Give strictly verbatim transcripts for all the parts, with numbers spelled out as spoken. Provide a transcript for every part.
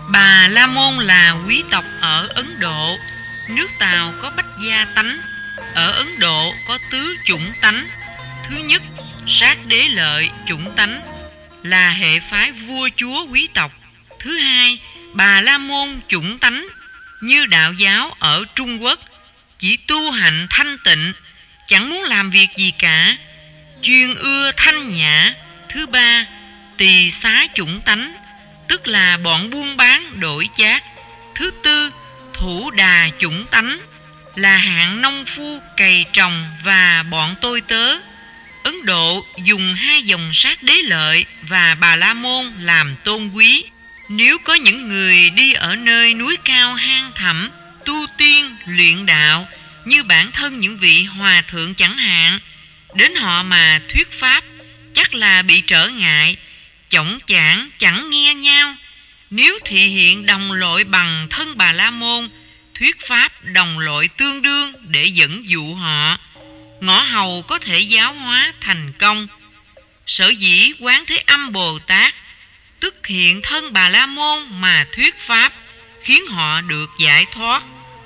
Bà La Môn là quý tộc ở Ấn Độ. Nước Tàu có bách gia tánh. Ở Ấn Độ có tứ chủng tánh. Thứ nhất, sát đế lợi chủng tánh, là hệ phái vua chúa quý tộc. Thứ hai, Bà La Môn chủng tánh, như đạo giáo ở Trung Quốc, chỉ tu hành thanh tịnh, chẳng muốn làm việc gì cả, chuyên ưa thanh nhã. Thứ ba, Tỳ xá chủng tánh, tức là bọn buôn bán đổi chác. Thứ tư, Thủ đà chủng tánh, là hạng nông phu cày trồng và bọn tôi tớ. Ấn Độ dùng hai dòng sát đế lợi và Bà La Môn làm tôn quý. Nếu có những người đi ở nơi núi cao hang thẳm, tu tiên, luyện đạo, như bản thân những vị hòa thượng chẳng hạn, đến họ mà thuyết pháp, chắc là bị trở ngại, chổng chảng chẳng nghe nhau. Nếu thị hiện đồng lội bằng thân Bà La Môn, thuyết pháp đồng lội tương đương để dẫn dụ họ, ngõ hầu có thể giáo hóa thành công. Sở dĩ Quán Thế Âm Bồ Tát tức hiện thân Bà La Môn mà thuyết pháp, khiến họ được giải thoát.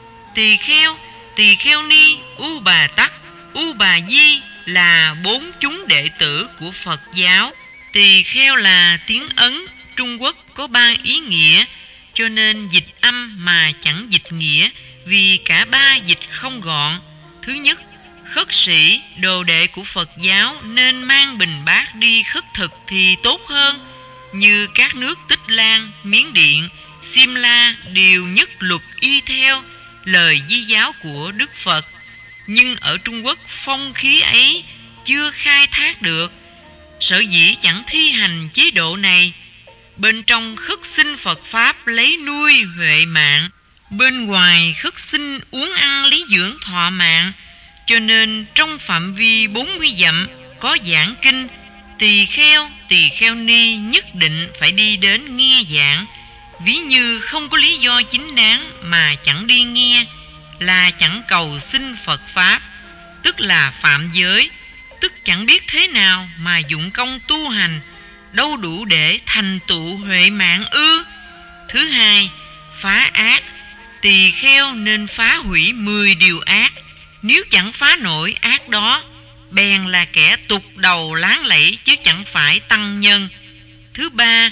Tỳ kheo, Tỳ kheo ni, U Bà Tắc, U Bà Di là bốn chúng đệ tử của Phật giáo. Tỳ kheo là tiếng Ấn, Trung Quốc có ba ý nghĩa, cho nên dịch âm mà chẳng dịch nghĩa, vì cả ba dịch không gọn. Thứ nhất, khất sĩ, đồ đệ của Phật giáo nên mang bình bát đi khất thực thì tốt hơn, như các nước Tích Lan, Miến Điện, Simla đều nhất luật y theo lời di giáo của Đức Phật. Nhưng ở Trung Quốc phong khí ấy chưa khai thác được, sở dĩ chẳng thi hành chế độ này. Bên trong khất xin Phật Pháp lấy nuôi huệ mạng, bên ngoài khất xin uống ăn lý dưỡng thọ mạng. Cho nên trong phạm vi bốn mươi dặm có giảng kinh, tỳ kheo, tỳ kheo ni nhất định phải đi đến nghe giảng. Ví như không có lý do chính đáng mà chẳng đi nghe, là chẳng cầu xin Phật Pháp, tức là phạm giới, tức chẳng biết thế nào mà dụng công tu hành, đâu đủ để thành tựu huệ mạng ư. Thứ hai, phá ác, tỳ kheo nên phá hủy mười điều ác. Nếu chẳng phá nổi ác đó, bèn là kẻ tục đầu láng lẫy chứ chẳng phải tăng nhân. Thứ ba,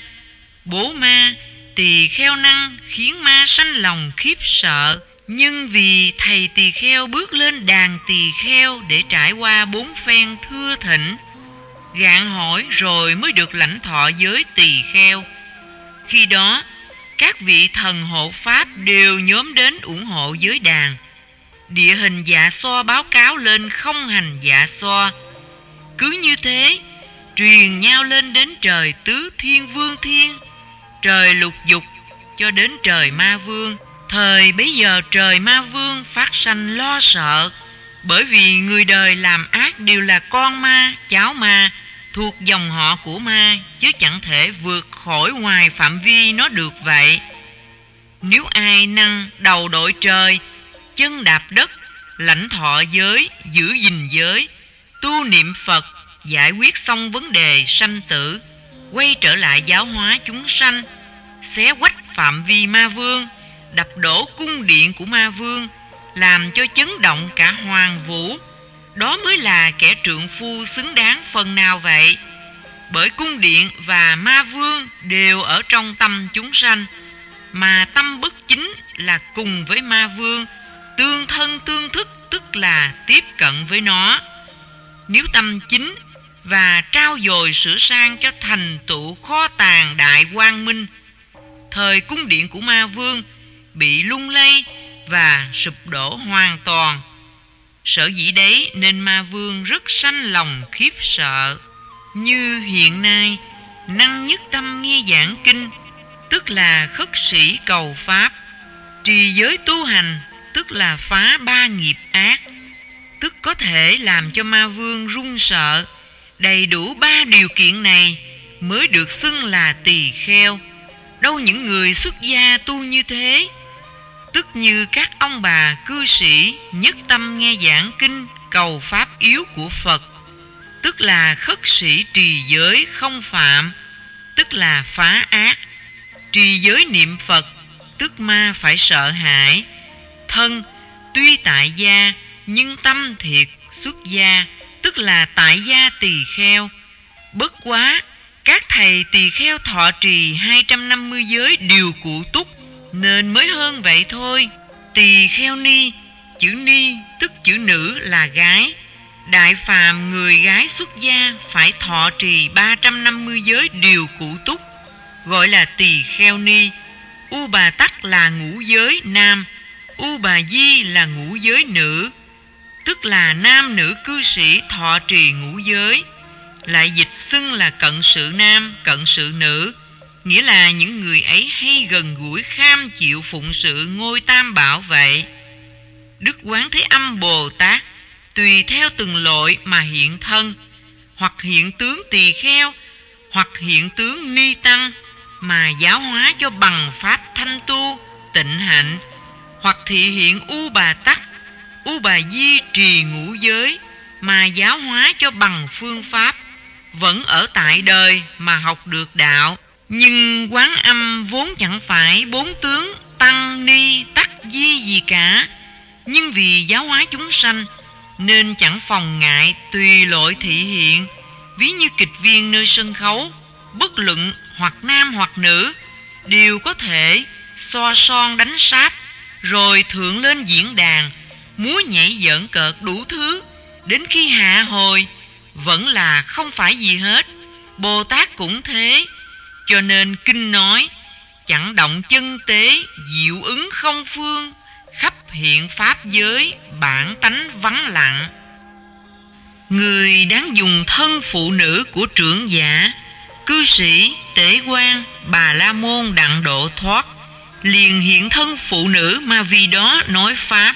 bố ma, tỳ kheo năng khiến ma sanh lòng khiếp sợ. Nhưng vì thầy tỳ kheo bước lên đàn tỳ kheo để trải qua bốn phen thưa thỉnh, gạn hỏi rồi mới được lãnh thọ giới tỳ kheo. Khi đó, các vị thần hộ pháp đều nhóm đến ủng hộ giới đàn. Địa hình dạ xoa báo cáo lên không hành dạ xoa. Cứ như thế, truyền nhau lên đến trời tứ thiên vương thiên, trời lục dục, cho đến trời ma vương. Thời bấy giờ trời ma vương phát sanh lo sợ, bởi vì người đời làm ác đều là con ma, cháu ma, thuộc dòng họ của ma, chứ chẳng thể vượt khỏi ngoài phạm vi nó được vậy. Nếu ai năng đầu đội trời, chân đạp đất, lãnh thọ giới, giữ gìn giới, tu niệm Phật, giải quyết xong vấn đề sanh tử, quay trở lại giáo hóa chúng sanh, xé quách phạm vi ma vương, đập đổ cung điện của ma vương, làm cho chấn động cả hoàng vũ, đó mới là kẻ trượng phu xứng đáng phần nào vậy. Bởi cung điện và ma vương đều ở trong tâm chúng sanh, mà tâm bất chính là cùng với ma vương, tương thân tương thức, tức là tiếp cận với nó. Nếu tâm chính và trao dồi sửa sang cho thành tựu kho tàng đại quang minh, thời cung điện của ma vương bị lung lay và sụp đổ hoàn toàn. Sở dĩ đấy nên ma vương rất sanh lòng khiếp sợ. Như hiện nay, năng nhất tâm nghe giảng kinh, tức là khất sĩ cầu pháp, trì giới tu hành, tức là phá ba nghiệp ác, tức có thể làm cho ma vương run sợ. Đầy đủ ba điều kiện này mới được xưng là tỳ kheo. Đâu những người xuất gia tu như thế, tức như các ông bà cư sĩ nhất tâm nghe giảng kinh cầu pháp yếu của Phật, tức là khất sĩ trì giới không phạm, tức là phá ác. Trì giới niệm Phật, tức ma phải sợ hãi. Thân tuy tại gia, nhưng tâm thiệt xuất gia, tức là tại gia tỳ kheo. Bất quá, các thầy tỳ kheo thọ trì hai trăm năm mươi giới đều cụ túc, nên mới hơn vậy thôi. Tỳ kheo ni, chữ ni tức chữ nữ là gái. Đại phàm người gái xuất gia phải thọ trì ba trăm năm mươi giới đều cụ túc, gọi là tỳ kheo ni. U Bà Tắc là ngũ giới nam, U Bà Di là ngũ giới nữ, tức là nam nữ cư sĩ thọ trì ngũ giới. Lại dịch xưng là cận sự nam, cận sự nữ, nghĩa là những người ấy hay gần gũi kham chịu phụng sự ngôi Tam Bảo vậy. Đức Quán Thế Âm Bồ Tát tùy theo từng loại mà hiện thân, hoặc hiện tướng tỳ kheo, hoặc hiện tướng ni tăng, mà giáo hóa cho bằng pháp thanh tu, tịnh hạnh, hoặc thị hiện U Bà Tắc, U Bà Di trì ngũ giới, mà giáo hóa cho bằng phương pháp. Vẫn ở tại đời mà học được đạo. Nhưng Quán Âm vốn chẳng phải bốn tướng tăng ni tắc di gì cả, nhưng vì giáo hóa chúng sanh nên chẳng phòng ngại tùy loại thị hiện. Ví như kịch viên nơi sân khấu, bất luận hoặc nam hoặc nữ, đều có thể so son đánh sáp, rồi thượng lên diễn đàn, múa nhảy giỡn cợt đủ thứ. Đến khi hạ hồi vẫn là không phải gì hết. Bồ Tát cũng thế. Cho nên kinh nói, chẳng động chân tế, diệu ứng không phương, khắp hiện pháp giới, bản tánh vắng lặng. Người đáng dùng thân phụ nữ của trưởng giả, cư sĩ, tế quan, Bà La Môn đặng độ thoát, liền hiện thân phụ nữ mà vì đó nói pháp.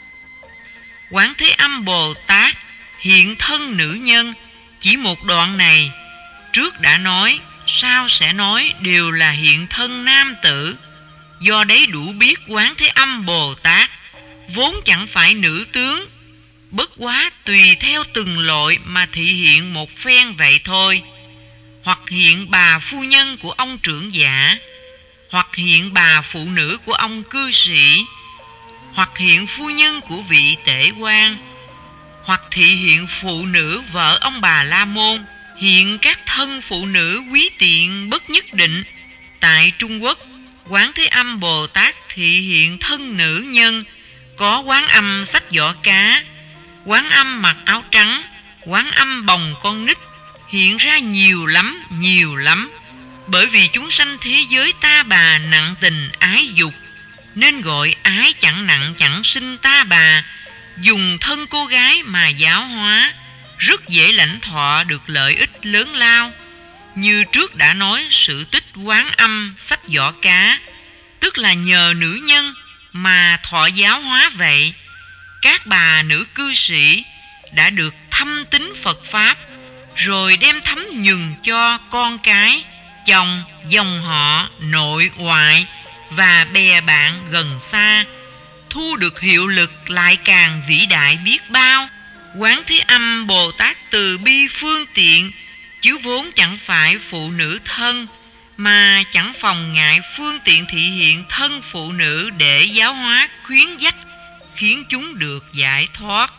Quán Thế Âm Bồ Tát hiện thân nữ nhân, chỉ một đoạn này trước đã nói, sau sẽ nói đều là hiện thân nam tử. Do đấy đủ biết Quán Thế Âm Bồ Tát vốn chẳng phải nữ tướng, bất quá tùy theo từng loại mà thị hiện một phen vậy thôi. Hoặc hiện bà phu nhân của ông trưởng giả, hoặc hiện bà phụ nữ của ông cư sĩ, hoặc hiện phu nhân của vị tể quan, hoặc thị hiện phụ nữ vợ ông Bà La Môn, hiện các thân phụ nữ quý tiện bất nhất định. Tại Trung Quốc, Quán Thế Âm Bồ Tát thị hiện thân nữ nhân, có Quán Âm xách giỏ cá, Quán Âm mặc áo trắng, Quán Âm bồng con nít, hiện ra nhiều lắm, nhiều lắm. Bởi vì chúng sanh thế giới ta bà nặng tình ái dục, nên gọi ái chẳng nặng chẳng sinh ta bà. Dùng thân cô gái mà giáo hóa, rất dễ lãnh thọ được lợi ích lớn lao. Như trước đã nói sự tích Quán Âm xách giỏ cá, tức là nhờ nữ nhân mà thọ giáo hóa vậy. Các bà nữ cư sĩ đã được thâm tín Phật Pháp, rồi đem thấm nhường cho con cái, chồng, dòng họ, nội ngoại và bè bạn gần xa, thu được hiệu lực lại càng vĩ đại biết bao. Quán Thế Âm Bồ Tát từ bi phương tiện, chứ vốn chẳng phải phụ nữ thân, mà chẳng phòng ngại phương tiện thị hiện thân phụ nữ để giáo hóa khuyến dắt, khiến chúng được giải thoát.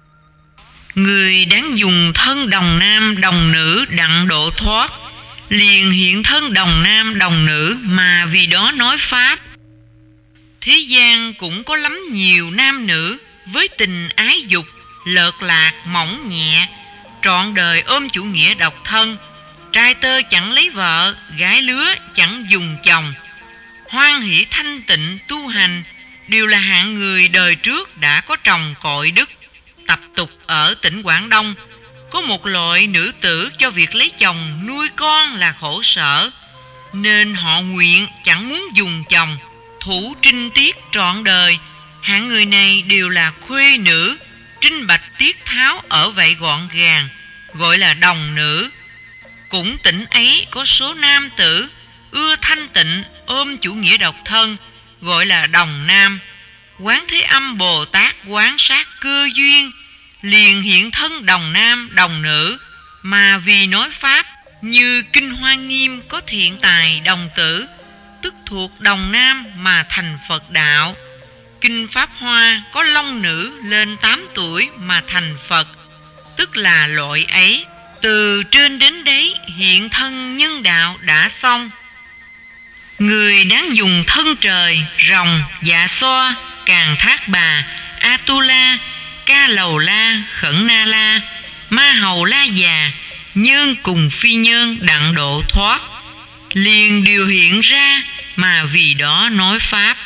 Người đáng dùng thân đồng nam đồng nữ đặng độ thoát, liền hiện thân đồng nam đồng nữ mà vì đó nói pháp. Thế gian cũng có lắm nhiều nam nữ với tình ái dục, lợt lạc mỏng nhẹ, trọn đời ôm chủ nghĩa độc thân. Trai tơ chẳng lấy vợ, gái lứa chẳng dùng chồng, hoan hỷ thanh tịnh tu hành, đều là hạng người đời trước đã có trồng cội đức. Tập tục ở tỉnh Quảng Đông, có một loại nữ tử cho việc lấy chồng nuôi con là khổ sở, nên họ nguyện chẳng muốn dùng chồng, thủ trinh tiết trọn đời. Hạng người này đều là khuê nữ, trinh bạch tiết tháo ở vậy gọn gàng, gọi là đồng nữ. Cũng tỉnh ấy có số nam tử ưa thanh tịnh, ôm chủ nghĩa độc thân, gọi là đồng nam. Quán Thế Âm Bồ Tát quán sát cơ duyên, liền hiện thân đồng nam đồng nữ mà vì nói pháp. Như Kinh Hoa Nghiêm có thiện tài đồng tử, tức thuộc đồng nam mà thành Phật đạo. Kinh Pháp Hoa có long nữ lên tám tuổi mà thành Phật, tức là loại ấy. Từ trên đến đấy hiện thân nhân đạo đã xong. Người đáng dùng thân trời, rồng, dạ xoa, Càn Thác Bà, Atula, Ca Lầu La, Khẩn Na La, Ma Hầu La Già, nhân cùng phi nhân đặng độ thoát, liền điều hiện ra mà vì đó nói pháp.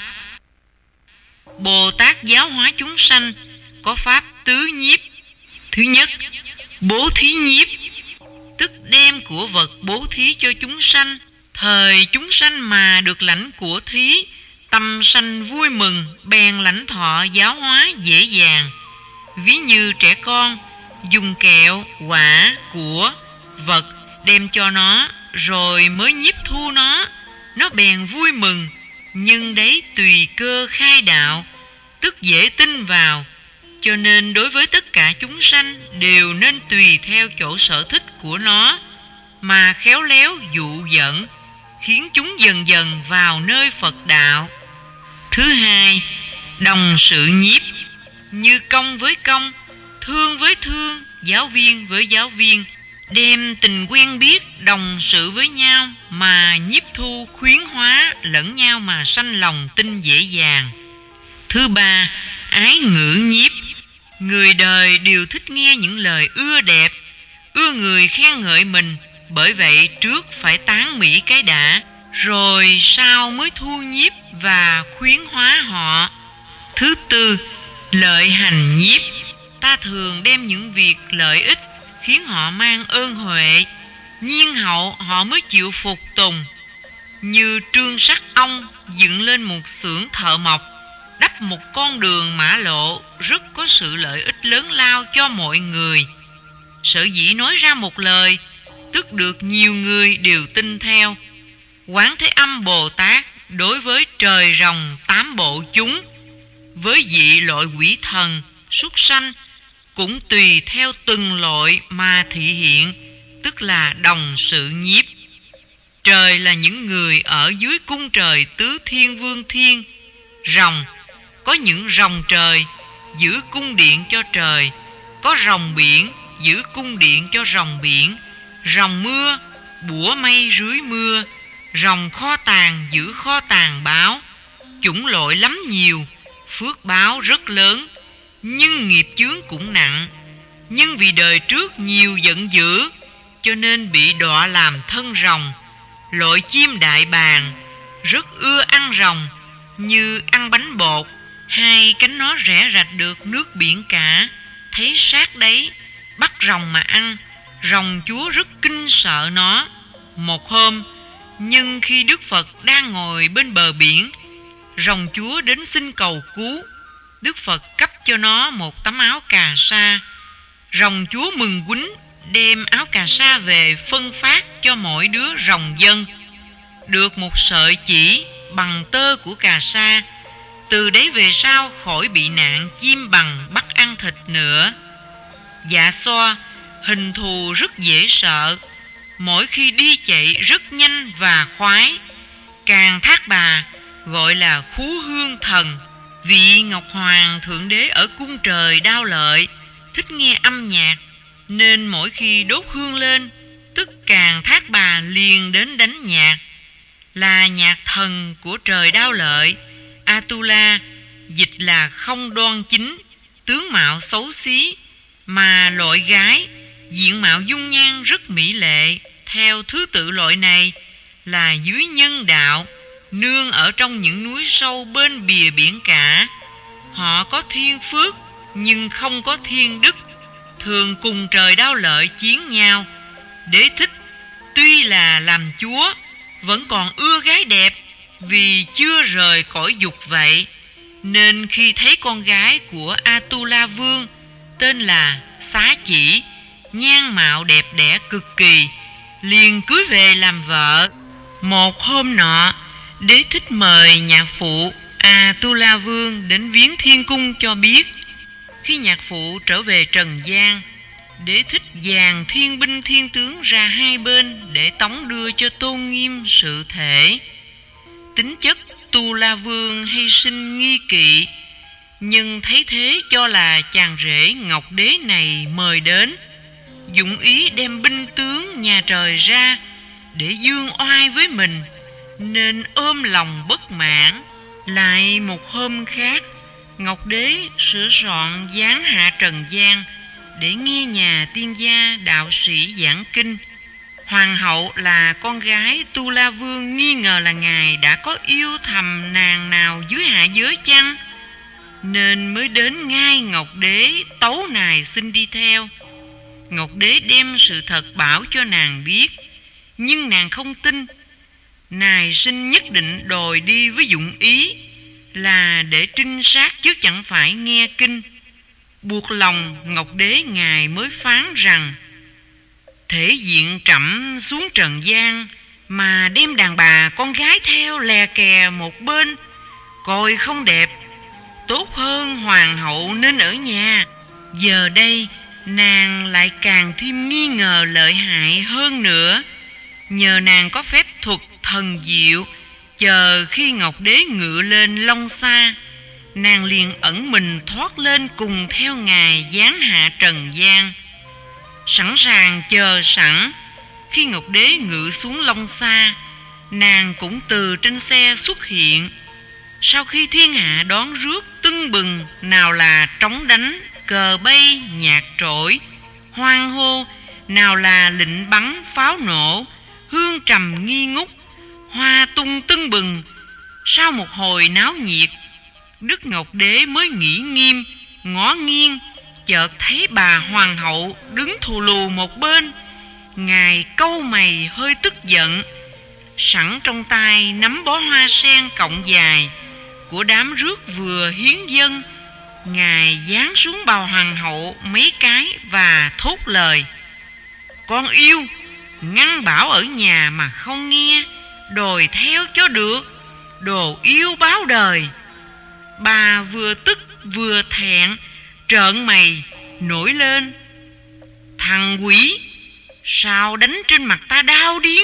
Bồ Tát giáo hóa chúng sanh có pháp tứ nhiếp. Thứ nhất, bố thí nhiếp, tức đem của vật bố thí cho chúng sanh. Thời chúng sanh mà được lãnh của thí, tâm sanh vui mừng, bèn lãnh thọ giáo hóa dễ dàng. Ví như trẻ con dùng kẹo, quả, của, vật đem cho nó, rồi mới nhiếp thu nó, nó bèn vui mừng. Nhưng đấy tùy cơ khai đạo, tức dễ tin vào. Cho nên đối với tất cả chúng sanh đều nên tùy theo chỗ sở thích của nó, mà khéo léo dụ dẫn, khiến chúng dần dần vào nơi Phật đạo. Thứ hai, đồng sự nhiếp, như công với công, thương với thương, giáo viên với giáo viên, đem tình quen biết đồng sự với nhau mà nhiếp thu khuyến hóa lẫn nhau mà sanh lòng tin dễ dàng. Thứ ba, ái ngữ nhiếp, người đời đều thích nghe những lời ưa đẹp, ưa người khen ngợi mình, bởi vậy trước phải tán mỹ cái đã, rồi sau mới thu nhiếp và khuyến hóa họ. Thứ tư, lợi hành nhiếp, ta thường đem những việc lợi ích khiến họ mang ơn huệ, nhiên hậu họ mới chịu phục tùng. Như Trương Sắc Ông dựng lên một xưởng thợ mộc, đắp một con đường mã lộ, rất có sự lợi ích lớn lao cho mọi người. Sở dĩ nói ra một lời, tức được nhiều người đều tin theo. Quán Thế Âm Bồ Tát đối với trời rồng tám bộ chúng, với vị loại quỷ thần, súc sanh, cũng tùy theo từng loại mà thị hiện, tức là đồng sự nhiếp. Trời là những người ở dưới cung trời tứ thiên vương thiên. Rồng, có những rồng trời giữ cung điện cho trời, có rồng biển giữ cung điện cho rồng biển, rồng mưa bủa mây rưới mưa, rồng kho tàng giữ kho tàng báo. Chủng loại lắm nhiều, phước báo rất lớn, nhưng nghiệp chướng cũng nặng. Nhưng vì đời trước nhiều giận dữ, cho nên bị đọa làm thân rồng. Loại chim đại bàng rất ưa ăn rồng, như ăn bánh bột, hai cánh nó rẽ rạch được nước biển cả. Thấy sát đấy, bắt rồng mà ăn. Rồng chúa rất kinh sợ nó. Một hôm, nhưng khi Đức Phật đang ngồi bên bờ biển, rồng chúa đến xin cầu cứu. Đức Phật cấp cho nó một tấm áo cà sa. Rồng chúa mừng quýnh, đem áo cà sa về phân phát cho mỗi đứa rồng dân. Được một sợi chỉ bằng tơ của cà sa. Từ đấy về sau khỏi bị nạn chim bằng bắt ăn thịt nữa. Dạ xoa, hình thù rất dễ sợ, mỗi khi đi chạy rất nhanh và khoái. Càn Thác Bà gọi là Khú Hương Thần. Vị Ngọc Hoàng Thượng Đế ở cung trời Đao Lợi thích nghe âm nhạc, nên mỗi khi đốt hương lên, tức Càn Thác Bà liền đến đánh nhạc. Là nhạc thần của trời Đao Lợi. Atula dịch là không đoan chính, tướng mạo xấu xí, mà loại gái diện mạo dung nhan rất mỹ lệ. Theo thứ tự loại này là dưới nhân đạo, nương ở trong những núi sâu bên bìa biển cả. Họ có thiên phước nhưng không có thiên đức, thường cùng trời Đao Lợi chiến nhau. Đế Thích tuy là làm chúa, vẫn còn ưa gái đẹp, vì chưa rời cõi dục vậy. Nên khi thấy con gái của Atula Vương tên là Xá Chỉ, nhan mạo đẹp đẽ cực kỳ, liền cưới về làm vợ. Một hôm nọ, Đế Thích mời nhạc phụ Atula Vương đến viếng thiên cung cho biết. Khi nhạc phụ trở về trần gian, Đế Thích dàn thiên binh thiên tướng ra hai bên để tống đưa cho tôn nghiêm sự thể. tính chất Tu La Vương hay sinh nghi kỵ, nhưng thấy thế cho là chàng rể Ngọc Đế này mời đến, dụng ý đem binh tướng nhà trời ra để dương oai với mình, nên ôm lòng bất mãn. Lại một hôm khác, Ngọc Đế sửa soạn giáng hạ trần gian để nghe nhà tiên gia đạo sĩ giảng kinh. Hoàng hậu là con gái Tu La Vương nghi ngờ là ngài đã có yêu thầm nàng nào dưới hạ giới chăng, nên mới đến ngay Ngọc Đế tấu nài xin đi theo. Ngọc Đế đem sự thật bảo cho nàng biết, nhưng nàng không tin. Nài xin nhất định đòi đi với dụng ý là để trinh sát chứ chẳng phải nghe kinh. Buộc lòng Ngọc Đế ngài mới phán rằng: thể diện trẫm xuống trần gian mà đem đàn bà con gái theo lè kè một bên, coi không đẹp. Tốt hơn hoàng hậu nên ở nhà. Giờ đây nàng lại càng thêm nghi ngờ lợi hại hơn nữa. Nhờ nàng có phép thuật thần diệu, chờ khi Ngọc Đế ngự lên long xa, nàng liền ẩn mình thoát lên cùng theo ngài giáng hạ trần gian, sẵn sàng chờ sẵn. Khi Ngọc Đế ngự xuống long xa, nàng cũng từ trên xe xuất hiện. Sau khi thiên hạ đón rước tưng bừng, nào là trống đánh, cờ bay, nhạc trỗi, hoan hô, nào là lệnh bắn pháo nổ, hương trầm nghi ngút, hoa tung tưng bừng. Sau một hồi náo nhiệt, Đức Ngọc Đế mới nghĩ nghiêm, ngó nghiêng, chợt thấy bà hoàng hậu đứng thù lù một bên. Ngài cau mày hơi tức giận, sẵn trong tay nắm bó hoa sen cọng dài của đám rước vừa hiến dâng. Ngài giáng xuống bà hoàng hậu mấy cái và thốt lời: con yêu, ngăn bảo ở nhà mà không nghe, đòi theo cho được, đồ yêu báo đời. Bà vừa tức vừa thẹn, trợn mày nổi lên: thằng quỷ, sao đánh trên mặt ta đau điếng?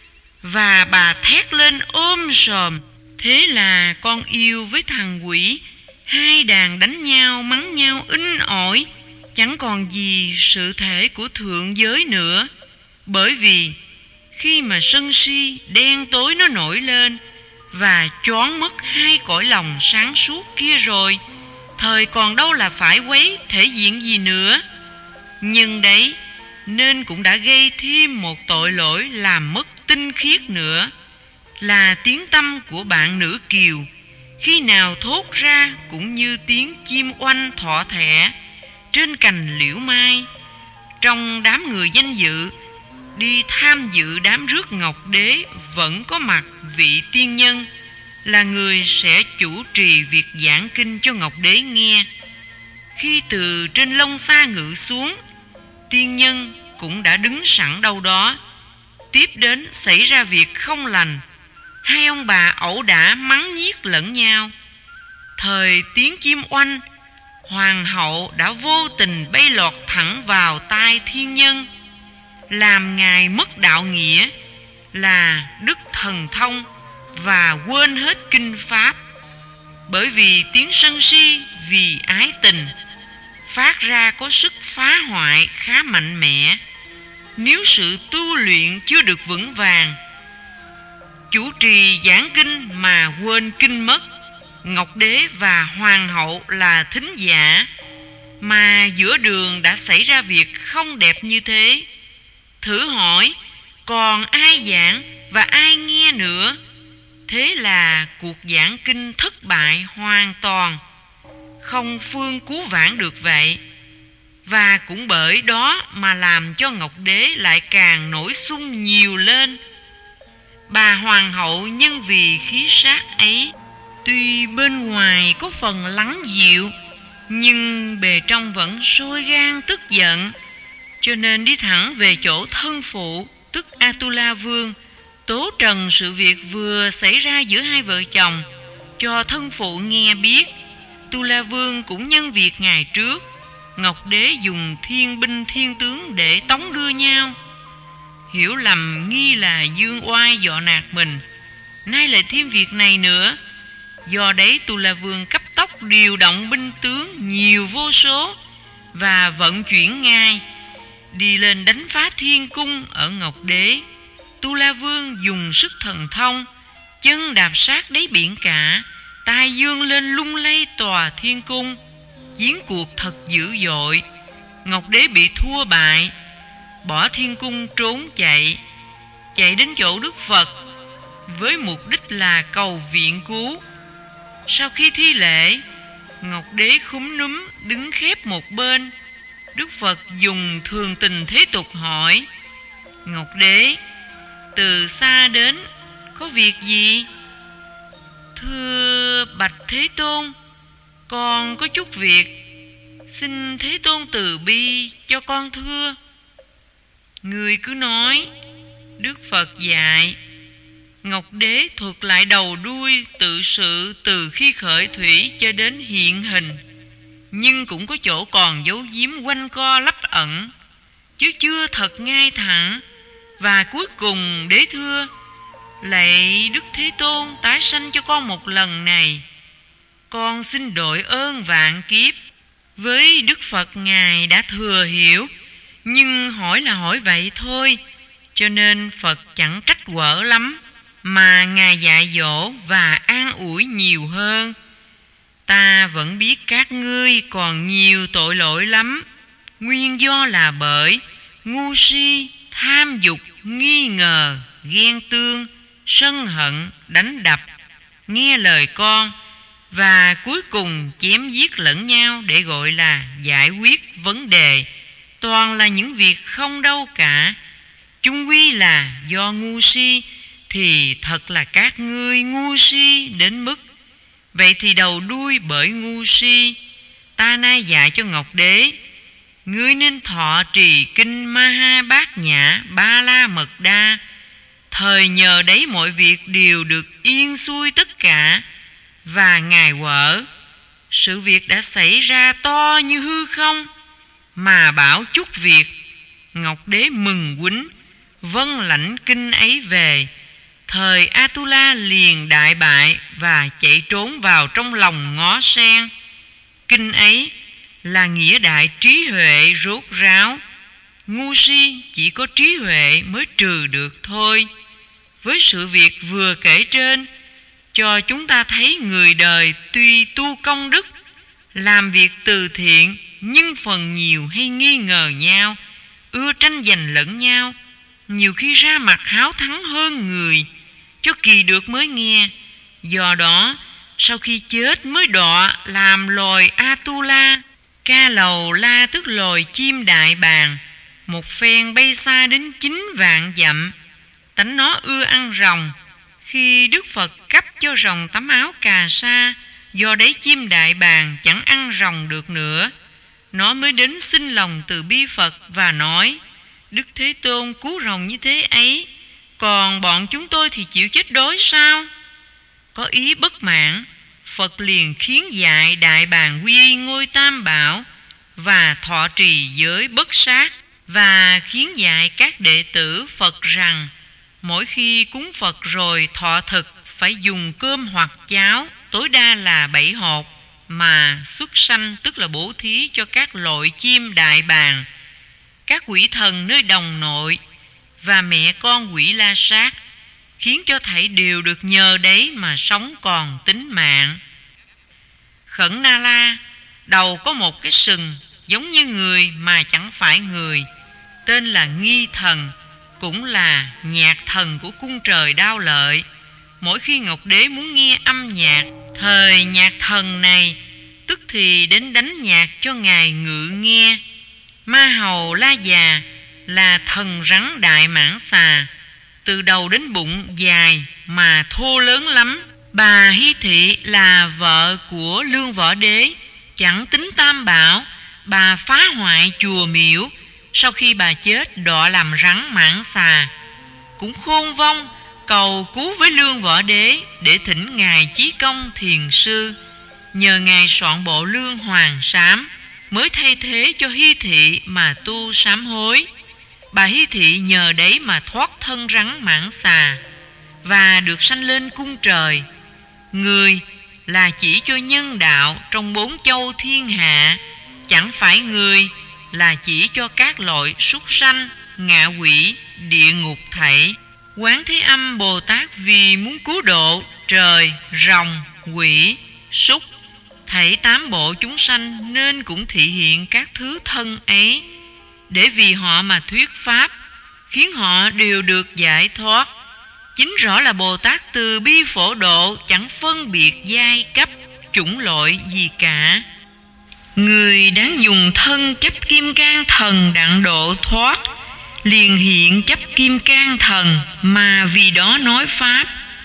Và bà thét lên ôm sòm. Thế là con yêu với thằng quỷ, hai đàn đánh nhau mắng nhau inh ỏi, chẳng còn gì sự thể của thượng giới nữa. Bởi vì khi mà sân si đen tối nó nổi lên và choáng mất hai cõi lòng sáng suốt kia rồi, thời còn đâu là phải quấy thể diện gì nữa. Nhưng đấy, nên cũng đã gây thêm một tội lỗi làm mất tinh khiết nữa, là tiếng tâm của bạn nữ kiều khi nào thốt ra cũng như tiếng chim oanh thọ thẻ trên cành liễu mai. Trong đám người danh dự đi tham dự đám rước Ngọc Đế vẫn có mặt vị tiên nhân, là người sẽ chủ trì việc giảng kinh cho Ngọc Đế nghe. Khi từ trên lông xa ngự xuống, tiên nhân cũng đã đứng sẵn đâu đó. Tiếp đến xảy ra việc không lành, hai ông bà ẩu đả mắng nhiếc lẫn nhau. Thời tiếng chim oanh, hoàng hậu đã vô tình bay lọt thẳng vào tai thiên nhân, làm ngài mất đạo nghĩa là đức thần thông và quên hết kinh pháp. Bởi vì tiếng sân si vì ái tình phát ra có sức phá hoại khá mạnh mẽ. Nếu sự tu luyện chưa được vững vàng, chủ trì giảng kinh mà quên kinh mất, Ngọc Đế và hoàng hậu là thính giả, mà giữa đường đã xảy ra việc không đẹp như thế, thử hỏi còn ai giảng và ai nghe nữa? Thế là cuộc giảng kinh thất bại hoàn toàn, không phương cứu vãn được vậy. Và cũng bởi đó mà làm cho Ngọc Đế lại càng nổi xung nhiều lên. Bà hoàng hậu nhân vì khí sát ấy, tuy bên ngoài có phần lắng dịu, nhưng bề trong vẫn sôi gan tức giận, cho nên đi thẳng về chỗ thân phụ, tức Atula Vương, tố trần sự việc vừa xảy ra giữa hai vợ chồng cho thân phụ nghe biết. Atula Vương cũng nhân việc ngày trước Ngọc Đế dùng thiên binh thiên tướng để tống đưa nhau, hiểu lầm nghi là dương oai dọ nạt mình, nay lại thêm việc này nữa. Do đấy Tu La Vương cấp tốc điều động binh tướng nhiều vô số và vận chuyển ngay đi lên đánh phá thiên cung ở Ngọc Đế. Tu La Vương dùng sức thần thông, chân đạp sát đáy biển cả, tay dương lên lung lay tòa thiên cung. Chiến cuộc thật dữ dội. Ngọc Đế bị thua bại, bỏ thiên cung trốn chạy, chạy đến chỗ Đức Phật với mục đích là cầu viện cứu. Sau khi thi lễ, Ngọc Đế khúm núm đứng khép một bên. Đức Phật dùng thường tình thế tục hỏi: Ngọc Đế, từ xa đến có việc gì? Thưa bạch Thế Tôn, con có chút việc, xin Thế Tôn từ bi cho con thưa. Người cứ nói. Đức Phật dạy. Ngọc Đế thuật lại đầu đuôi tự sự từ khi khởi thủy cho đến hiện hình, nhưng cũng có chỗ còn giấu giếm quanh co lấp ẩn, chứ chưa thật ngay thẳng. Và cuối cùng Đế thưa: lạy Đức Thế Tôn, tái sanh cho con một lần này, con xin đội ơn vạn kiếp. Với Đức Phật, Ngài đã thừa hiểu, nhưng hỏi là hỏi vậy thôi, cho nên Phật chẳng trách quở lắm, mà Ngài dạy dỗ và an ủi nhiều hơn. Ta vẫn biết các ngươi còn nhiều tội lỗi lắm, nguyên do là bởi ngu si, tham dục, nghi ngờ, ghen tương, sân hận, đánh đập, nghe lời con, và cuối cùng chém giết lẫn nhau để gọi là giải quyết vấn đề. Toàn là những việc không đâu cả. Chung quy là do ngu si, thì thật là các ngươi ngu si đến mức. Vậy thì đầu đuôi bởi ngu si, ta nay dạy cho Ngọc Đế: ngươi nên thọ trì kinh Ma Ha Bát Nhã Ba La Mật Đa. Thời nhờ đấy mọi việc đều được yên xuôi tất cả. Và Ngài quở: sự việc đã xảy ra to như hư không, mà bảo chút việc. Ngọc Đế mừng quýnh, vâng lãnh kinh ấy về. Thời Atula liền đại bại và chạy trốn vào trong lòng ngó sen. Kinh ấy là nghĩa đại trí huệ rốt ráo. Ngu si chỉ có trí huệ mới trừ được thôi. Với sự việc vừa kể trên, cho chúng ta thấy người đời tuy tu công đức, làm việc từ thiện, nhưng phần nhiều hay nghi ngờ nhau, ưa tranh giành lẫn nhau, nhiều khi ra mặt háo thắng hơn người, cho kỳ được mới nghe. Do đó sau khi chết mới đọa làm loài Atula. Ca lầu la tức loài chim đại bàng, một phen bay xa đến chín vạn dặm. Tánh nó ưa ăn rồng. Khi Đức Phật cấp cho rồng tấm áo cà sa, do đấy chim đại bàng chẳng ăn rồng được nữa. Nó mới đến xin lòng từ bi Phật và nói: Đức Thế Tôn cứu rồng như thế ấy, còn bọn chúng tôi thì chịu chết đói sao? Có ý bất mãn, Phật liền khiến dạy đại bàng quy y ngôi Tam Bảo và thọ trì giới bất sát, và khiến dạy các đệ tử Phật rằng mỗi khi cúng Phật rồi thọ thực phải dùng cơm hoặc cháo, tối đa là bảy hột, mà xuất sanh tức là bố thí cho các loại chim đại bàng, các quỷ thần nơi đồng nội và mẹ con quỷ La Sát, khiến cho thảy đều được nhờ đấy mà sống còn tính mạng. Khẩn Na La đầu có một cái sừng giống như người mà chẳng phải người, tên là Nghi Thần, cũng là nhạc thần của cung trời Đao Lợi. Mỗi khi Ngọc Đế muốn nghe âm nhạc, thời nhạc thần này tức thì đến đánh nhạc cho Ngài ngự nghe. Ma Hầu La Già là thần rắn đại mãng xà, từ đầu đến bụng dài mà thô lớn lắm. Bà Hy Thị là vợ của Lương Võ Đế, chẳng tính Tam Bảo. Bà phá hoại chùa miếu, sau khi bà chết đọa làm rắn mãng xà. Cũng khôn vong cầu cứu với Lương Võ Đế để thỉnh Ngài Chí Công Thiền Sư. Nhờ Ngài soạn bộ Lương Hoàng Sám mới thay thế cho Hy Thị mà tu sám hối. Bà Hy Thị nhờ đấy mà thoát thân rắn mãng xà. và được sanh lên cung trời. Người là chỉ cho nhân đạo trong bốn châu thiên hạ, chẳng phải người là chỉ cho các loại súc sanh, ngạ quỷ, địa ngục thảy. Quán Thế Âm Bồ Tát vì muốn cứu độ trời, rồng, quỷ, súc, thảy tám bộ chúng sanh, nên cũng thị hiện các thứ thân ấy, để vì họ mà thuyết pháp, khiến họ đều được giải thoát. Chính rõ là Bồ Tát từ bi phổ độ, chẳng phân biệt giai cấp, chủng loại gì cả. Người đáng dùng thân chấp kim cang thần đặng độ thoát, liền hiện chấp kim cang thần mà vì đó nói pháp.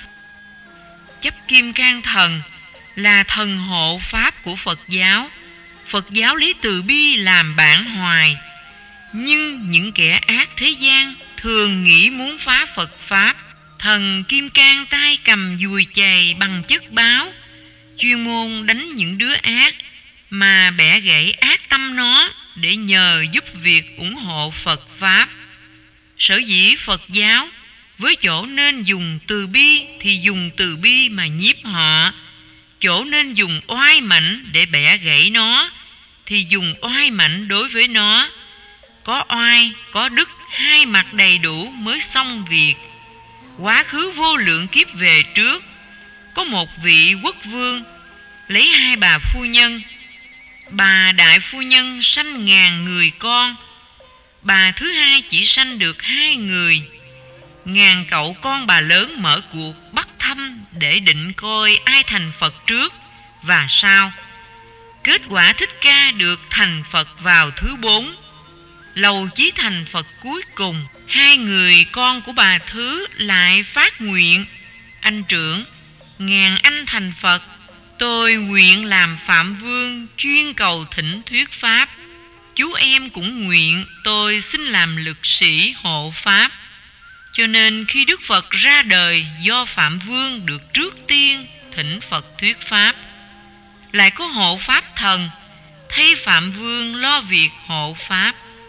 Chấp kim cang thần là thần hộ pháp của Phật giáo. Phật giáo lấy từ bi làm bản hoài, nhưng những kẻ ác thế gian thường nghĩ muốn phá Phật pháp. Thần kim cang tay cầm dùi chày bằng chất báo, chuyên môn đánh những đứa ác mà bẻ gãy ác tâm nó, để nhờ giúp việc ủng hộ Phật pháp. Sở dĩ Phật giáo với chỗ nên dùng từ bi thì dùng từ bi mà nhiếp họ, chỗ nên dùng oai mạnh để bẻ gãy nó thì dùng oai mạnh đối với nó. Có oai, có đức, hai mặt đầy đủ mới xong việc. Quá khứ vô lượng kiếp về trước, có một vị quốc vương lấy hai bà phu nhân. Bà đại phu nhân sanh ngàn người con, bà thứ hai chỉ sanh được hai người. Ngàn cậu con bà lớn mở cuộc bắt thăm để định coi ai thành Phật trước và sau. Kết quả Thích Ca được thành Phật vào thứ bốn. Lầu chí thành Phật cuối cùng, hai người con của bà thứ lại phát nguyện: anh trưởng, ngàn anh thành Phật, tôi nguyện làm Phạm Vương chuyên cầu thỉnh thuyết pháp. Chú em cũng nguyện tôi xin làm lực sĩ hộ pháp. Cho nên khi Đức Phật ra đời, do Phạm Vương được trước tiên thỉnh Phật thuyết pháp. Lại có hộ pháp thần, thay Phạm Vương lo việc hộ pháp.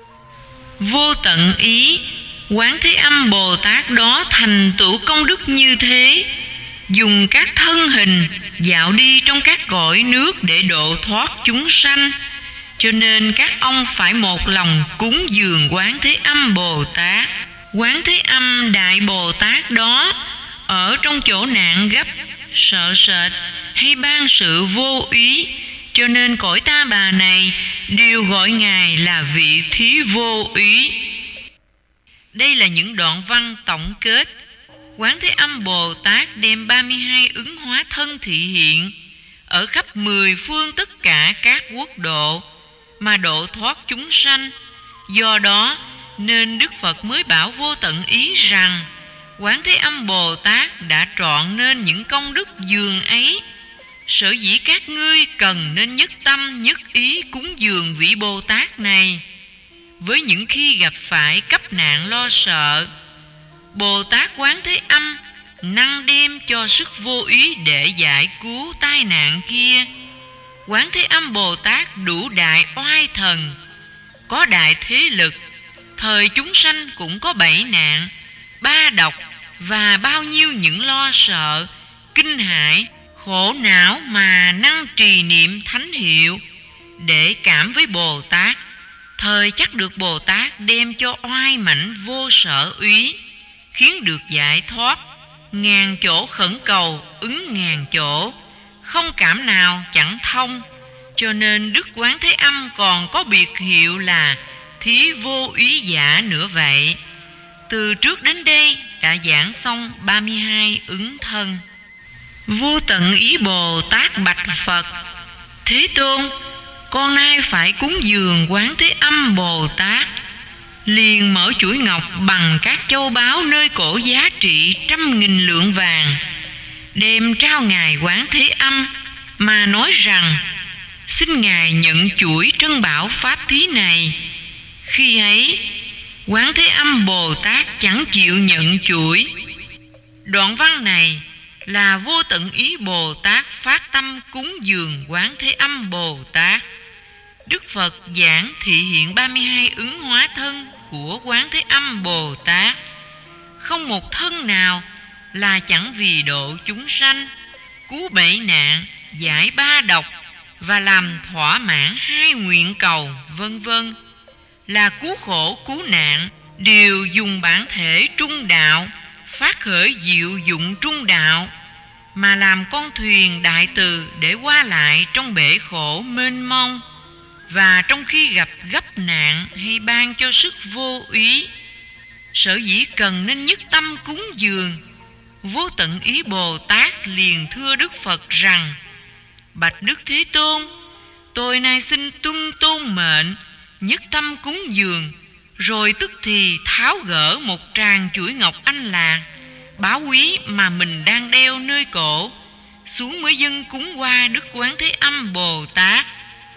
Vô tận ý, Quán Thế Âm Bồ Tát đó thành tựu công đức như thế, dùng các thân hình dạo đi trong các cõi nước để độ thoát chúng sanh. Cho nên các ông phải một lòng cúng dường Quán Thế Âm Bồ Tát. Quán Thế Âm Đại Bồ Tát đó ở trong chỗ nạn gấp, sợ sệt hay ban sự vô ý, cho nên cõi Ta Bà này đều gọi Ngài là vị thí vô ý. Đây là những đoạn văn tổng kết. Quán Thế Âm Bồ Tát đem ba mươi hai ứng hóa thân thị hiện ở khắp mười phương tất cả các quốc độ mà độ thoát chúng sanh. Do đó nên Đức Phật mới bảo Vô Tận Ý rằng Quán Thế Âm Bồ Tát đã trọn nên những công đức dường ấy. Sở dĩ các ngươi cần nên nhất tâm nhất ý cúng dường vị Bồ Tát này. Với những khi gặp phải cấp nạn lo sợ, Bồ Tát Quán Thế Âm năng đem cho sức vô ý để giải cứu tai nạn kia. Quán Thế Âm Bồ Tát đủ đại oai thần, có đại thế lực. Thời chúng sanh cũng có bảy nạn, ba độc và bao nhiêu những lo sợ, kinh hãi, khổ não mà năng trì niệm thánh hiệu để cảm với Bồ Tát. Thời chắc được Bồ Tát đem cho oai mạnh vô sở úy, khiến được giải thoát. Ngàn chỗ khẩn cầu ứng ngàn chỗ, không cảm nào chẳng thông. Cho nên Đức Quán Thế Âm còn có biệt hiệu là thí vô úy giả nữa vậy. Từ trước đến đây đã giảng xong ba mươi hai ứng thân. Vô Tận Ý Bồ Tát bạch Phật: Thế Tôn, con nay phải cúng dường Quán Thế Âm Bồ Tát. Liền mở chuỗi ngọc bằng các châu báu nơi cổ giá trị trăm nghìn lượng vàng, đem trao Ngài Quán Thế Âm mà nói rằng: xin Ngài nhận chuỗi trân bảo pháp thí này. Khi ấy Quán Thế Âm Bồ Tát chẳng chịu nhận chuỗi. Đoạn văn này là Vô Tận Ý Bồ Tát phát tâm cúng dường Quán Thế Âm Bồ Tát. Đức Phật giảng thị hiện ba mươi hai ứng hóa thân của Quán Thế Âm Bồ Tát. Không một thân nào là chẳng vì độ chúng sanh, cứu bảy nạn, giải ba độc và làm thỏa mãn hai nguyện cầu, vân vân. Là cứu khổ cứu nạn đều dùng bản thể trung đạo, phát khởi diệu dụng trung đạo, mà làm con thuyền đại từ để qua lại trong bể khổ mênh mông. Và trong khi gặp gấp nạn hay ban cho sức vô úy, sở dĩ cần nên nhất tâm cúng dường, Vô Tận Ý Bồ Tát liền thưa Đức Phật rằng: Bạch Đức Thế Tôn, tôi nay xin tuân tôn mệnh, nhất tâm cúng dường, rồi tức thì tháo gỡ một tràng chuỗi ngọc anh lạc báu quý mà mình đang đeo nơi cổ, xuống mới dâng cúng qua Đức Quán Thế Âm Bồ Tát.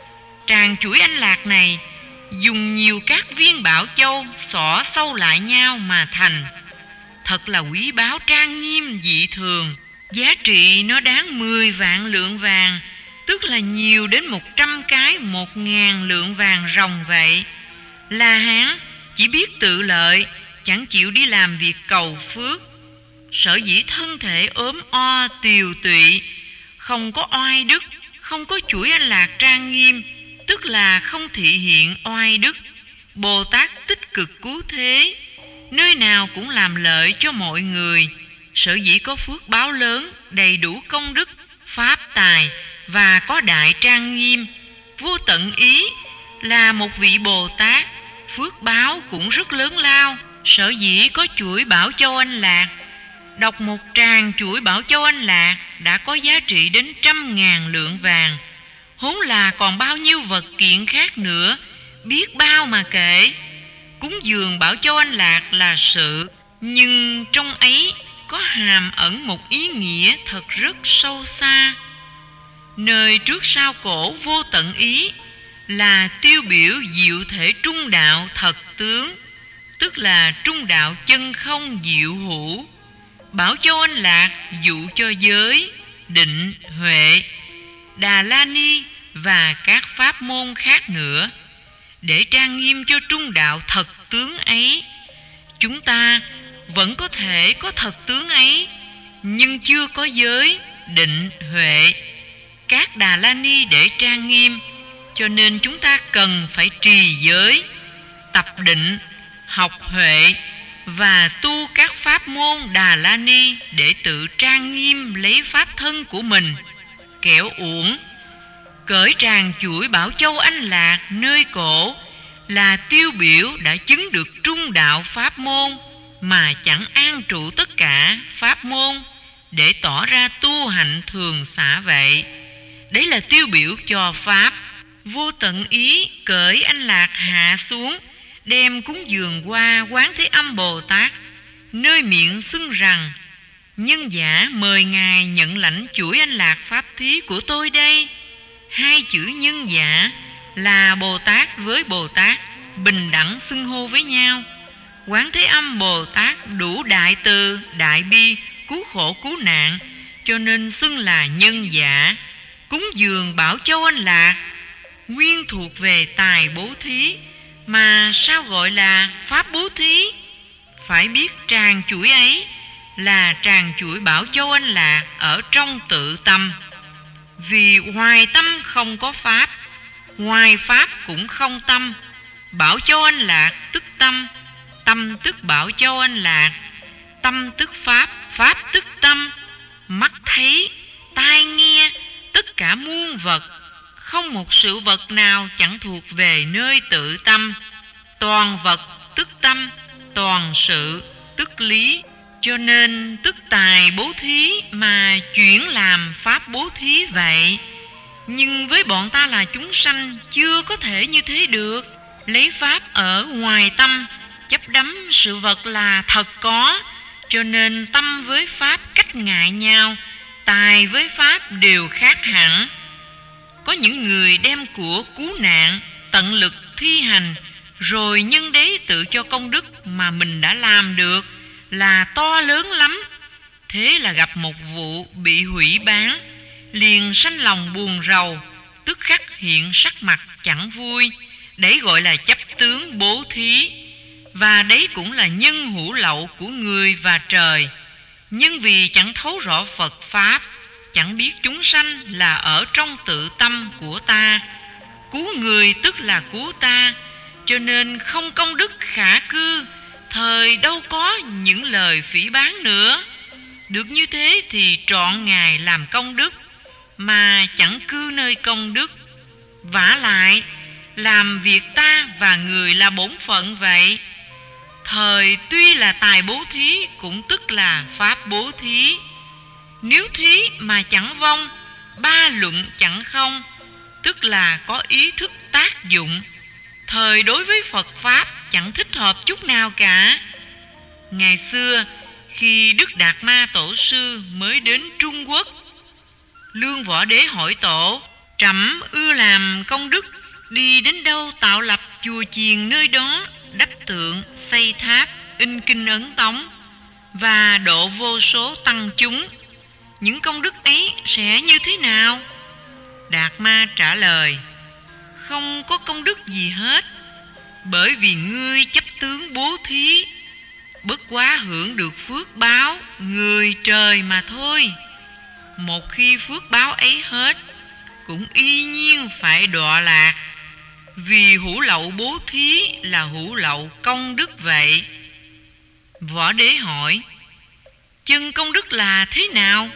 Tràng chuỗi anh lạc này dùng nhiều các viên bảo châu xỏ sâu lại nhau mà thành, thật là quý báu trang nghiêm dị thường. Giá trị nó đáng mười vạn lượng vàng, tức là nhiều đến một trăm cái một ngàn lượng vàng ròng vậy. La Hán chỉ biết tự lợi, chẳng chịu đi làm việc cầu phước. Sở dĩ thân thể ốm o tiều tụy, không có oai đức, không có chuỗi anh lạc trang nghiêm, tức là không thị hiện oai đức. Bồ Tát tích cực cứu thế, nơi nào cũng làm lợi cho mọi người. Sở dĩ có phước báo lớn, đầy đủ công đức, pháp tài và có đại trang nghiêm. Vô Tận Ý là một vị Bồ Tát, phước báo cũng rất lớn lao. Sở dĩ có chuỗi Bảo Châu Anh Lạc, đọc một tràng chuỗi Bảo Châu Anh Lạc đã có giá trị đến trăm ngàn lượng vàng, huống là còn bao nhiêu vật kiện khác nữa, biết bao mà kể. Cúng dường Bảo Châu Anh Lạc là sự, nhưng trong ấy có hàm ẩn một ý nghĩa thật rất sâu xa. Nơi trước sau cổ Vô Tận Ý là tiêu biểu diệu thể trung đạo thật tướng, tức là trung đạo chân không diệu hữu. Bảo Châu Anh Lạc dụ cho giới, định, huệ, Đà La Ni và các pháp môn khác nữa, để trang nghiêm cho trung đạo thật tướng ấy. Chúng ta vẫn có thể có thật tướng ấy, nhưng chưa có giới, định, huệ, các Đà La Ni để trang nghiêm, cho nên chúng ta cần phải trì giới, tập định, học huệ và tu các pháp môn Đà La Ni để tự trang nghiêm lấy pháp thân của mình. Kẻo uổng cởi tràng chuỗi Bảo Châu Anh Lạc nơi cổ là tiêu biểu đã chứng được trung đạo pháp môn, mà chẳng an trụ tất cả pháp môn để tỏ ra tu hạnh thường xả vậy. Đấy là tiêu biểu cho pháp. Vô Tận Ý cởi anh lạc hạ xuống, đem cúng dường qua Quán Thế Âm Bồ Tát, nơi miệng xưng rằng: Nhân giả mời ngài nhận lãnh chuỗi anh lạc pháp thí của tôi đây. Hai chữ nhân giả là Bồ Tát với Bồ Tát bình đẳng xưng hô với nhau. Quán Thế Âm Bồ Tát đủ đại từ, đại bi, cứu khổ cứu nạn, cho nên xưng là nhân giả. Cúng dường Bảo Châu Anh Lạc nguyên thuộc về tài bố thí, mà sao gọi là pháp bố thí? Phải biết tràng chuỗi ấy là tràng chuỗi Bảo Châu Anh Lạc ở trong tự tâm. Vì ngoài tâm không có pháp, ngoài pháp cũng không tâm. Bảo Châu Anh Lạc tức tâm, tâm tức Bảo Châu Anh Lạc, tâm tức pháp, pháp tức tâm. Mắt thấy, tai nghe, tất cả muôn vật, không một sự vật nào chẳng thuộc về nơi tự tâm. Toàn vật tức tâm, toàn sự tức lý. Cho nên tức tài bố thí mà chuyển làm pháp bố thí vậy. Nhưng với bọn ta là chúng sanh chưa có thể như thế được. Lấy pháp ở ngoài tâm, chấp đắm sự vật là thật có, cho nên tâm với pháp cách ngại nhau, tài với pháp đều khác hẳn. Có những người đem của cứu nạn, tận lực thi hành, rồi nhân đấy tự cho công đức mà mình đã làm được là to lớn lắm. Thế là gặp một vụ bị hủy bán, liền sanh lòng buồn rầu, tức khắc hiện sắc mặt chẳng vui. Đấy gọi là chấp tướng bố thí. Và đấy cũng là nhân hữu lậu của người và trời. Nhưng vì chẳng thấu rõ Phật Pháp, chẳng biết chúng sanh là ở trong tự tâm của ta, cứu người tức là cứu ta, cho nên không công đức khả cư, thời đâu có những lời phỉ báng nữa. Được như thế thì trọn Ngài làm công đức, mà chẳng cư nơi công đức. Vả lại, làm việc ta và người là bổn phận vậy. Thời tuy là tài bố thí, cũng tức là pháp bố thí. Nếu thí mà chẳng vong, ba luận chẳng không, tức là có ý thức tác dụng. Thời đối với Phật Pháp chẳng thích hợp chút nào cả. Ngày xưa, khi Đức Đạt Ma Tổ Sư mới đến Trung Quốc, Lương Võ Đế hỏi Tổ: trẫm ưa làm công đức, đi đến đâu tạo lập chùa chiền nơi đó, đắp tượng, xây tháp, in kinh ấn tống và độ vô số tăng chúng. Những công đức ấy sẽ như thế nào? Đạt Ma trả lời: không có công đức gì hết, bởi vì ngươi chấp tướng bố thí, bất quá hưởng được phước báo người trời mà thôi. Một khi phước báo ấy hết, cũng y nhiên phải đọa lạc, vì hữu lậu bố thí là hữu lậu công đức vậy. Võ Đế hỏi: chân công đức là thế nào?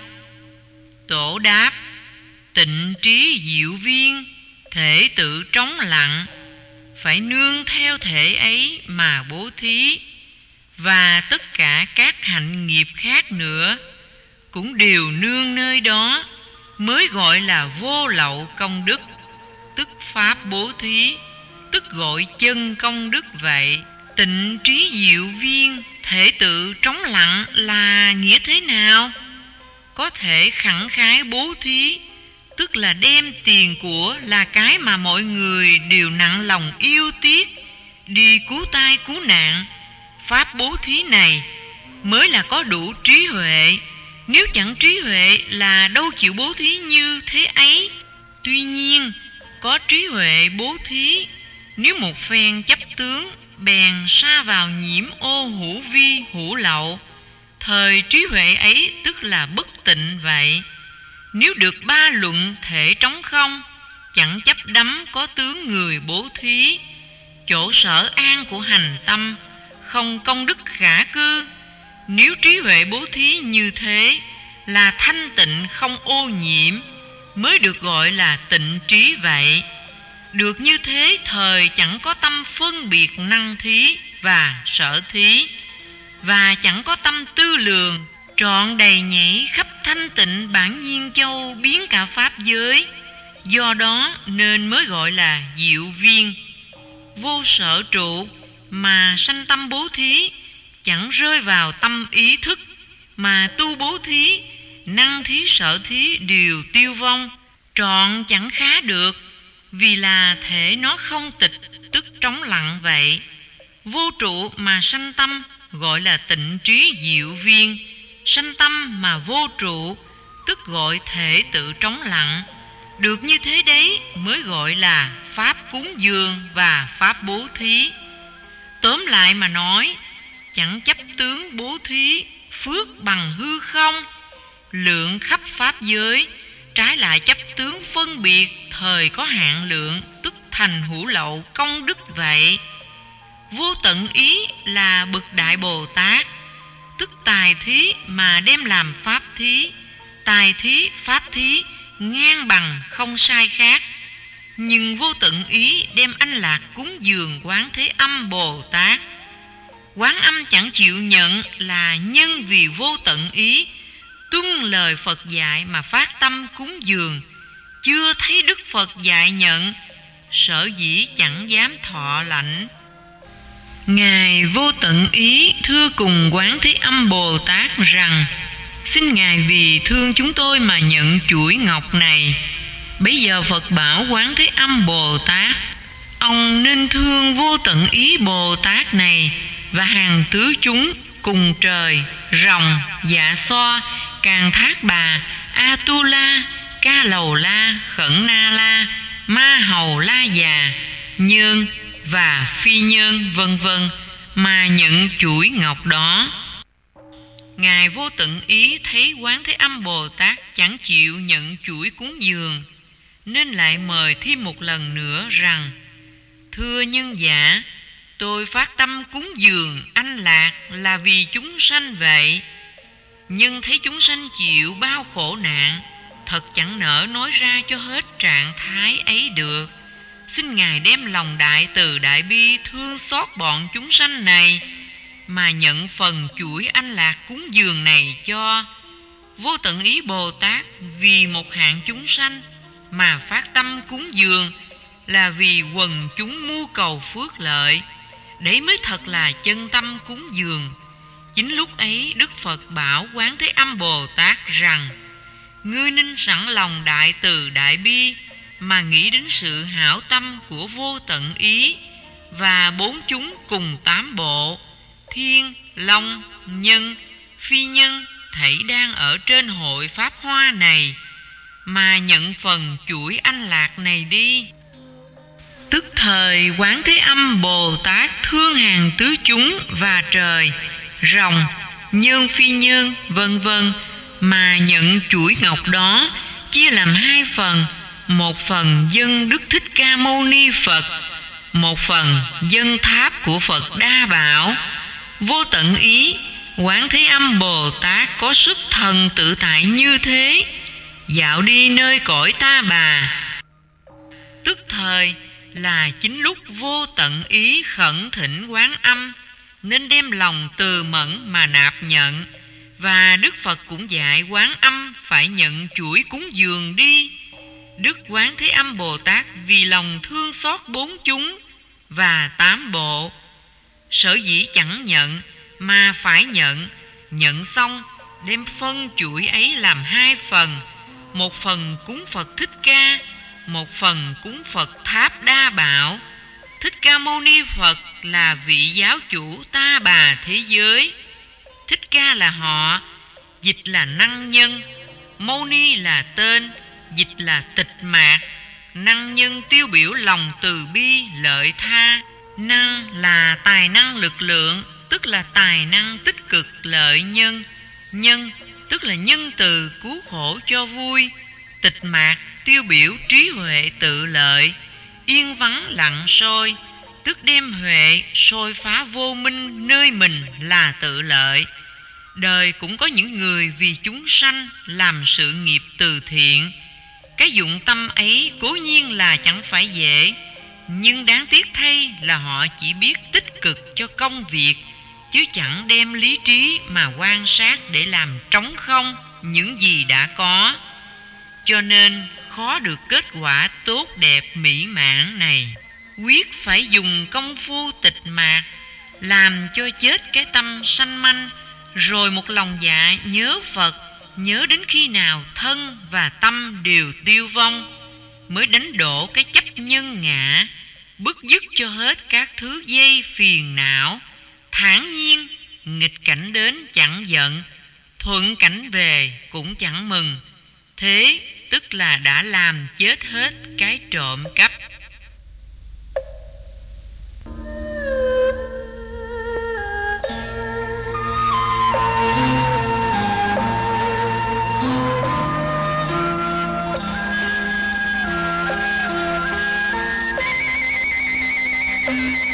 Tổ đáp: tịnh trí diệu viên, thể tự trống lặng, phải nương theo thể ấy mà bố thí. Và tất cả các hạnh nghiệp khác nữa cũng đều nương nơi đó, mới gọi là vô lậu công đức, tức pháp bố thí, tức gọi chân công đức vậy. Tịnh trí diệu viên, thể tự trống lặng là nghĩa thế nào? Có thể khẳng khái bố thí, tức là đem tiền của là cái mà mọi người đều nặng lòng yêu tiếc, đi cứu tai cứu nạn. Pháp bố thí này mới là có đủ trí huệ, nếu chẳng trí huệ là đâu chịu bố thí như thế ấy. Tuy nhiên, có trí huệ bố thí, nếu một phen chấp tướng bèn sa vào nhiễm ô hữu vi hữu lậu, thời trí huệ ấy tức là bất tịnh vậy. Nếu được ba luận thể trống không, chẳng chấp đắm có tướng người bố thí, chỗ sở an của hành tâm, không công đức khả cư. Nếu trí huệ bố thí như thế là thanh tịnh không ô nhiễm, mới được gọi là tịnh trí vậy. Được như thế, thời chẳng có tâm phân biệt năng thí và sở thí, và chẳng có tâm tư lường, trọn đầy nhảy khắp thanh tịnh bản nhiên châu biến cả pháp giới. Do đó nên mới gọi là diệu viên. Vô sở trụ mà sanh tâm bố thí, chẳng rơi vào tâm ý thức mà tu bố thí, năng thí sở thí đều tiêu vong, trọn chẳng khá được, vì là thể nó không tịch, tức trống lặng vậy. Vô trụ mà sanh tâm gọi là tịnh trí diệu viên, sanh tâm mà vô trụ tức gọi thể tự trống lặng. Được như thế đấy mới gọi là pháp cúng dường và pháp bố thí. Tóm lại mà nói, chẳng chấp tướng bố thí, phước bằng hư không, lượng khắp pháp giới, trái lại chấp tướng phân biệt, thời có hạn lượng, tức thành hữu lậu công đức vậy. Vô tận ý là bậc Đại Bồ Tát, tức tài thí mà đem làm pháp thí, tài thí, pháp thí ngang bằng không sai khác. Nhưng vô tận ý đem anh lạc cúng dường Quán Thế Âm Bồ Tát. Quán Âm chẳng chịu nhận là nhân vì vô tận ý, tuân lời Phật dạy mà phát tâm cúng dường, chưa thấy Đức Phật dạy nhận, sở dĩ chẳng dám thọ lãnh. Ngài vô tận ý thưa cùng Quán Thế Âm Bồ Tát rằng: xin Ngài vì thương chúng tôi mà nhận chuỗi ngọc này. Bấy giờ Phật bảo Quán Thế Âm Bồ Tát: ông nên thương vô tận ý Bồ Tát này và hàng tứ chúng cùng trời, rồng, dạ xoa, Càn Thác Bà, A Tu La, Ca Lầu La, Khẩn Na La, Ma Hầu La Già, Nhơn và Phi Nhơn vân vân mà nhận chuỗi ngọc đó. Ngài Vô Tận Ý thấy Quán Thế Âm Bồ Tát chẳng chịu nhận chuỗi cúng dường, nên lại mời thêm một lần nữa rằng: Thưa nhân giả, tôi phát tâm cúng dường anh Lạc là vì chúng sanh vậy. Nhưng thấy chúng sanh chịu bao khổ nạn, thật chẳng nỡ nói ra cho hết trạng thái ấy được. Xin Ngài đem lòng đại từ đại bi thương xót bọn chúng sanh này, mà nhận phần chuỗi anh Lạc cúng dường này cho. Vô Tận Ý Bồ Tát vì một hạng chúng sanh mà phát tâm cúng dường, là vì quần chúng mưu cầu phước lợi. Đấy mới thật là chân tâm cúng dường. Chính lúc ấy Đức Phật bảo Quán Thế Âm Bồ Tát rằng: Ngươi nên sẵn lòng đại từ đại bi mà nghĩ đến sự hảo tâm của Vô Tận Ý và bốn chúng cùng tám bộ, thiên, long, nhân, phi nhân, thảy đang ở trên hội Pháp Hoa này, mà nhận phần chuỗi anh Lạc này đi. Tức thời Quán Thế Âm Bồ Tát thương hàng tứ chúng và trời, rồng, nhân phi nhân, vân vân, mà nhận chuỗi ngọc đó, chia làm hai phần. Một phần dân Đức Thích Ca Mâu Ni Phật, một phần dân tháp của Phật Đa Bảo. Vô Tận Ý Quán Thế Âm Bồ Tát có sức thần tự tại như thế, dạo đi nơi cõi Ta Bà. Tức thời là chính lúc Vô Tận Ý khẩn thỉnh Quán Âm, nên đem lòng từ mẫn mà nạp nhận. Và Đức Phật cũng dạy Quán Âm phải nhận chuỗi cúng dường đi. Đức Quán Thế Âm Bồ Tát vì lòng thương xót bốn chúng và tám bộ, sở dĩ chẳng nhận mà phải nhận. Nhận xong đem phân chuỗi ấy làm hai phần. Một phần cúng Phật Thích Ca, một phần cúng Phật Tháp Đa Bảo. Thích Ca Mâu Ni Phật là vị giáo chủ Ta Bà thế giới. Thích Ca là họ, dịch là năng nhân. Mâu Ni là tên, dịch là tịch mạt. Năng nhân tiêu biểu lòng từ bi lợi tha. Năng là tài năng lực lượng, tức là tài năng tích cực lợi nhân. Nhân tức là nhân từ cứu khổ cho vui. Tịch mạt tiêu biểu trí huệ tự lợi. Yên vắng lặng soi, tức đem huệ soi phá vô minh nơi mình là tự lợi. Đời cũng có những người vì chúng sanh làm sự nghiệp từ thiện. Cái dụng tâm ấy cố nhiên là chẳng phải dễ, nhưng đáng tiếc thay là họ chỉ biết tích cực cho công việc, chứ chẳng đem lý trí mà quan sát để làm trống không những gì đã có. Cho nên khó được kết quả tốt đẹp mỹ mãn này. Quyết phải dùng công phu tịch mạt, làm cho chết cái tâm sanh manh, rồi một lòng dạ nhớ Phật, nhớ đến khi nào thân và tâm đều tiêu vong, mới đánh đổ cái chấp nhân ngã, bứt dứt cho hết các thứ dây phiền não. Thản nhiên, nghịch cảnh đến chẳng giận, thuận cảnh về cũng chẳng mừng. Thế tức là đã làm chết hết cái trộm cắp. Thank you.